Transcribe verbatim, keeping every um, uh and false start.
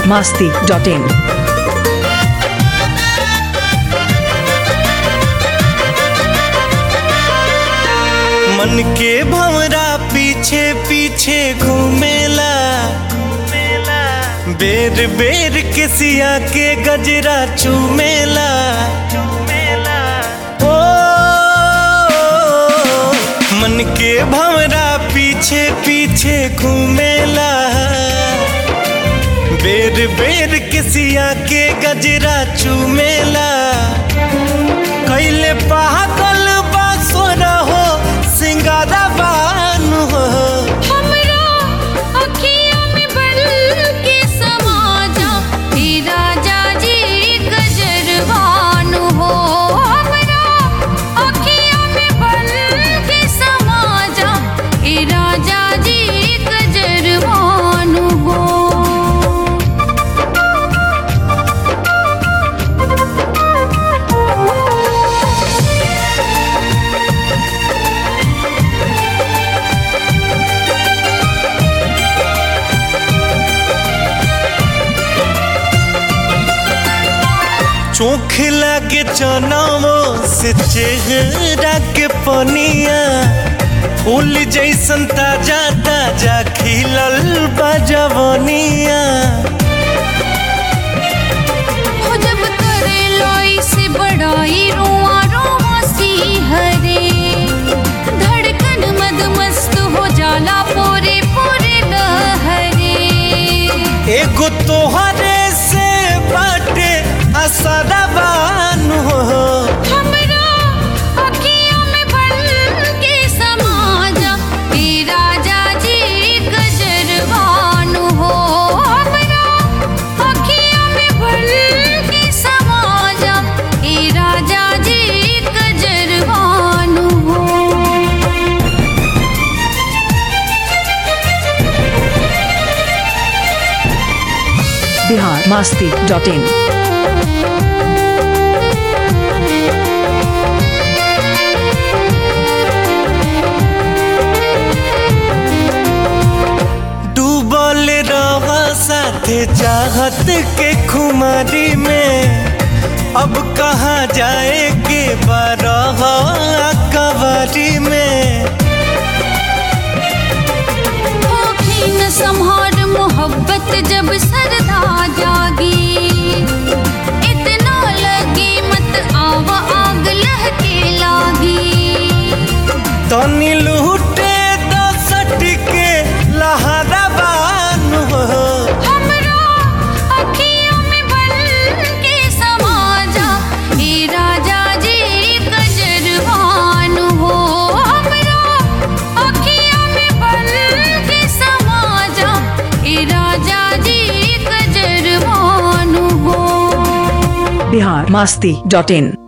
Bihar Masti dot इन। मन के भंवरा पीछे पीछे घूमेला, बेर बेर के सिया के गजरा चूमेला। ओ मन के भंवरा पीछे पीछे घूमेला, बेर बेर के सिया के गजरा चूमेला। कैले पागल बासुरा हो सिंगारा बानु हो, हमरा अखियों में बल के समा जा हे राजा जी गजरवानु हो। हमरा अखियों में बल के समा जा हे राजा जी गजरवानु हो। चोख लागे चनावो से चेहरा के पनिया, फूल जैसन ताजा ताजा खिलल बा जवनिया। हो जब करे लोई से बड़ाई रुआ रुआ सी हरे, धड़कन मद मस्त हो जाला पूरे पूरे लहरे। एगो तोहरे से बाटे असरा बानु हो, हमरा अखियों में बल के समा जा हे राजा जी गजरवानु हो। हमरा अखियों में बल के समा जा हे राजा जी गजरवानु हो। Bihar Masti dot in. डूबल रहा साथे चाहत के खुमारी में, अब कहाँ जाए के बारह कवारी में। होखी न संहार मोहब्बत जब सरदा जागी, इतना लगी मत आवा आग लहके लागी। तनी लूटे तो सट के लहरा बानु हो, हमरा अखियों में बल के समा जा हे राजा जी गजरवानु हो। हमरा अखियों में बल के समा जा हे राजा जी गजरवानु हो। बिहार मस्ती डॉट इन।